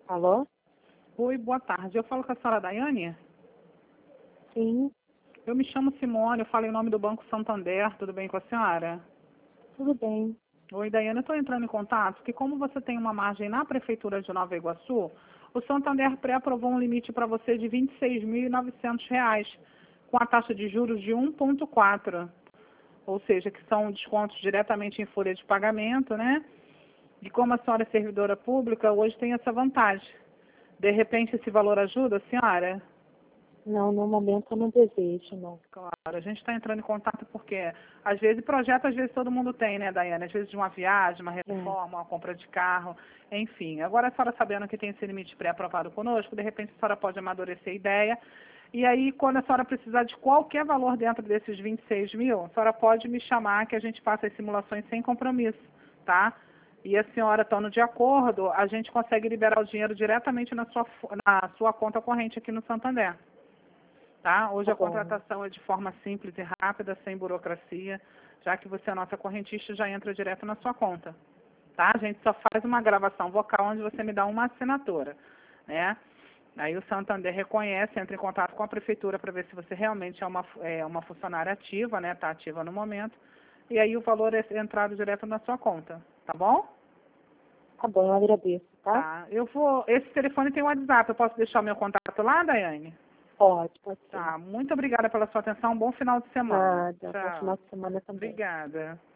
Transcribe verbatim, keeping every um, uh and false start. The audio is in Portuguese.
Alô? Oi, boa tarde. Eu falo com a senhora Daiane? Sim, Eu me chamo Simone, eu falo em nome do Banco Santander. Tudo bem com a senhora? tudo bem. Oi, Daiane, eu estou entrando em contato porque como você tem uma margem na Prefeitura de Nova Iguaçu, o Santander pré-aprovou um limite para você de vinte e seis mil e novecentos reais, com a taxa de juros de um vírgula quatro, ou seja, que são descontos diretamente em folha de pagamento, né? E como a senhora é servidora pública, hoje tem essa vantagem. De repente, esse valor ajuda a senhora? Não, no momento eu não desejo, não. Claro, a gente está entrando em contato porque, às vezes, projeto, às vezes todo mundo tem, né, Daiane? Às vezes de uma viagem, uma É. reforma, uma compra de carro, enfim. Agora, a senhora sabendo que tem esse limite pré-aprovado conosco, de repente a senhora pode amadurecer a ideia. E aí, quando a senhora precisar de qualquer valor dentro desses vinte e seis mil, a senhora pode me chamar que a gente faça as simulações sem compromisso, tá? E a senhora estando de acordo, a gente consegue liberar o dinheiro diretamente na sua, na sua conta corrente aqui no Santander. Tá? Hoje Tá a bom. contratação é de forma simples e rápida, sem burocracia, já que você é nossa correntista, já entra direto na sua conta. Tá? A gente só faz uma gravação vocal onde você me dá uma assinatura, né? Aí o Santander reconhece, entra em contato com a prefeitura para ver se você realmente é uma, é uma funcionária ativa, né? Está ativa no momento. E aí o valor é entrado direto na sua conta, tá bom? Tá bom, eu agradeço, tá? Tá. Eu vou. Esse telefone tem WhatsApp. Eu posso deixar o meu contato lá, Daiane? Pode, pode ser. Tá, muito obrigada pela sua atenção. Bom final de semana. Nada. Bom Tchau. final de semana também. Obrigada.